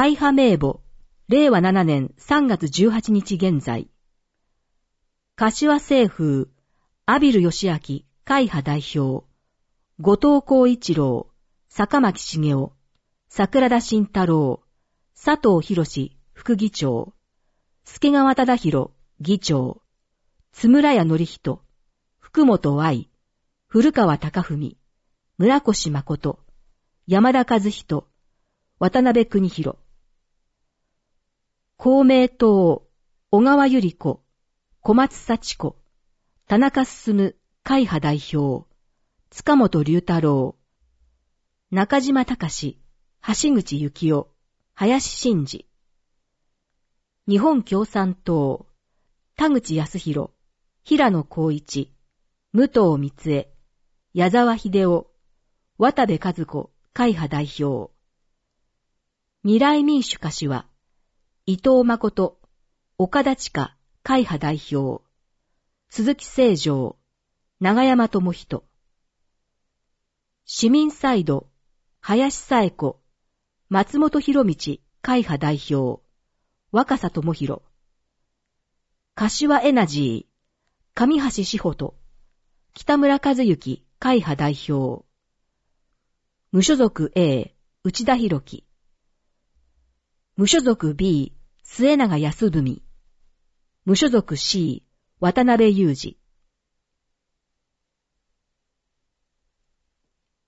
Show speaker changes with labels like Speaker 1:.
Speaker 1: 会派名簿、令和7年3月18日現在。柏清風、阿比留義明、会派代表、後藤浩一郎、坂巻茂雄、桜田慎太郎、佐藤博副議長、助川忠宏議長、津村屋典人、福本愛、古川貴文、村越誠、山田和人、渡辺邦弘。公明党、小川百合子、小松幸子、田中進会派代表、塚本龍太郎、中島隆、橋口幸夫、林真二。日本共産党、田口康弘、平野光一、武藤光恵、矢沢秀夫、渡部和子会派代表。未来民主柏、伊藤誠、岡田千佳会派代表。鈴木清丈、長山智人。市民サイド、林紗恵子、松本博道会派代表。若狭智弘。柏エナジー、上橋志穂と、北村和幸会派代表。無所属 A、内田博樹。無所属 B、末永康文。無所属 C、渡辺雄二。